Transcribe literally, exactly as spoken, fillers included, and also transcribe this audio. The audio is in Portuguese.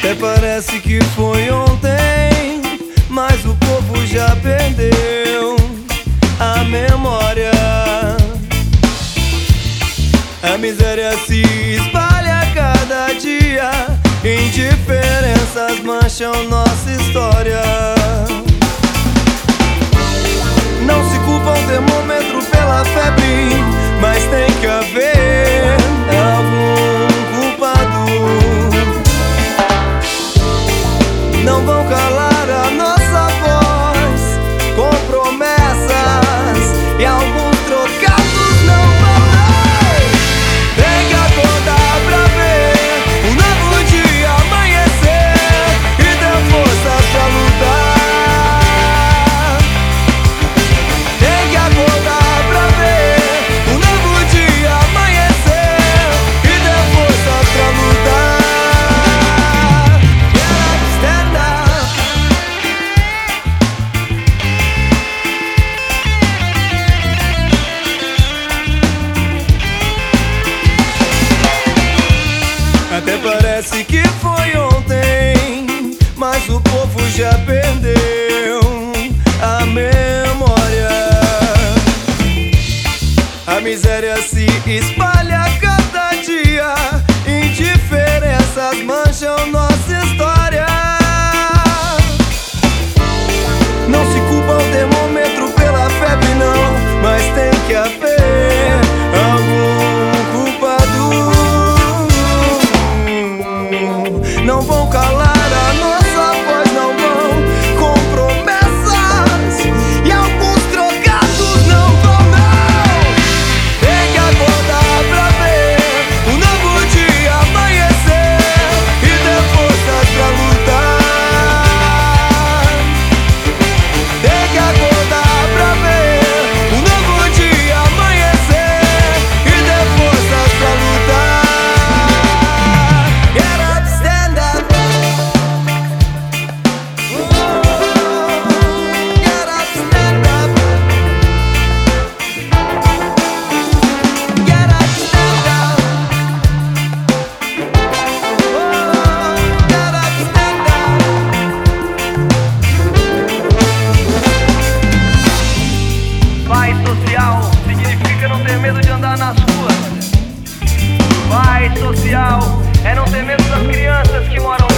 Até parece que foi ontem, mas o povo já perdeu a memória. A miséria se espalha a cada dia, indiferenças mancham nossa história. Não se culpa um termômetro pela febre, mas tem que haver algum culpado. Não vão calar a nossa voz com promessas e alguns trocados não vão. Tem que acordar pra ver um novo dia amanhecer e ter forças pra lutar. Tem que acordar pra ver um novo dia amanhecer e ter forças pra lutar. Stand up. Até parece que foi ontem, mas o povo já perdeu a memória. A miséria se espalha a cada dia, indiferenças mancham nossa história. Não se culpa o termômetro pela febre não, mas tem que haver algum culpado. Não vão calar a nossa voz, não vão com promessas e alguns trocados não vão não. Tem que acordar pra ver um novo dia amanhecer e ter forças pra lutar. Tem que acordar pra ver um novo dia amanhecer e ter forças pra lutar. Get up, stand up. Get up, stand up. Get up, stand up. Get up, stand up. Paz social significa não ter medo de andar nas ruas. Paz social é não ter medo das crianças que moram